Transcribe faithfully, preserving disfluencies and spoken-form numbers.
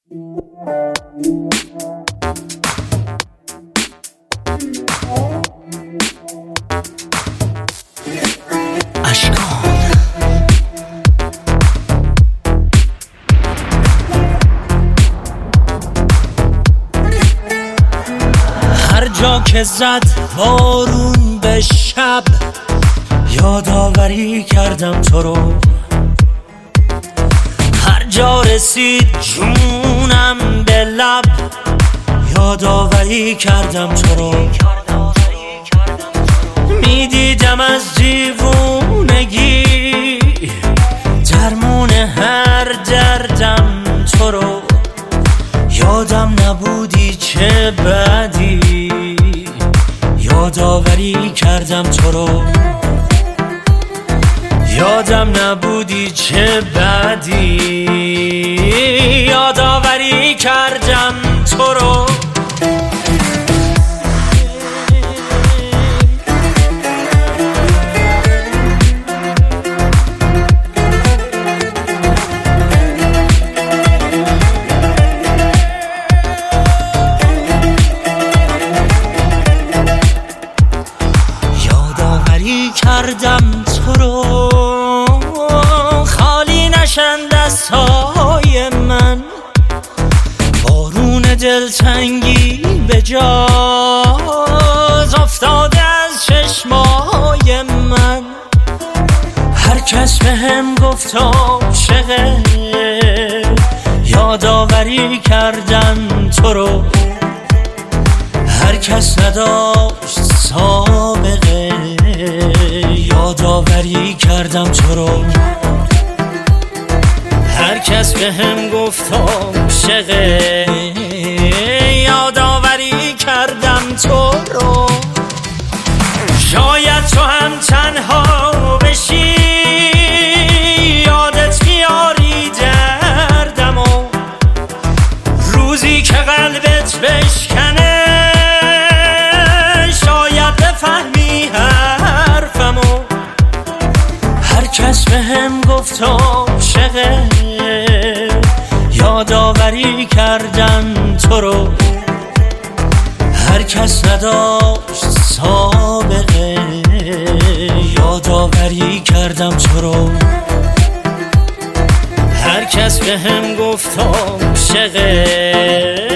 هر جا که زد بارون به شب یادآوری کردم تو رو، هر جا رسید جونم به لب یادآوری کردم تو رو. میدیدم از دیوونگی درمون هر دردم تو رو، یادم نبودی چه بدی یادآوری کردم تو رو، یادم نبودی چه بدی یادآوری کردم تو رو. یادآوری کردم تو رو، خالی نشن دستهای من، بارون دلتنگی به جاز افتاده از چشمای من. هر کس به هم گفت عاشقه یادآوری کردن تو رو، هر کس نداشت سابقه یادآوری کردم تو رو. هر کس به هم گفت عاشقه یادآوری کردم تو رو. شاید تو هم تنها بشی یادت بیاری دردم و روزی که قلبت بشکنه شاید بفهمی حرفمو. هر کس به هم گفت عاشقه یادآوری کردن تو رو، هر کس نداشت سابقه یادآوری کردم تو رو. هر کس به هم گفت عاشقه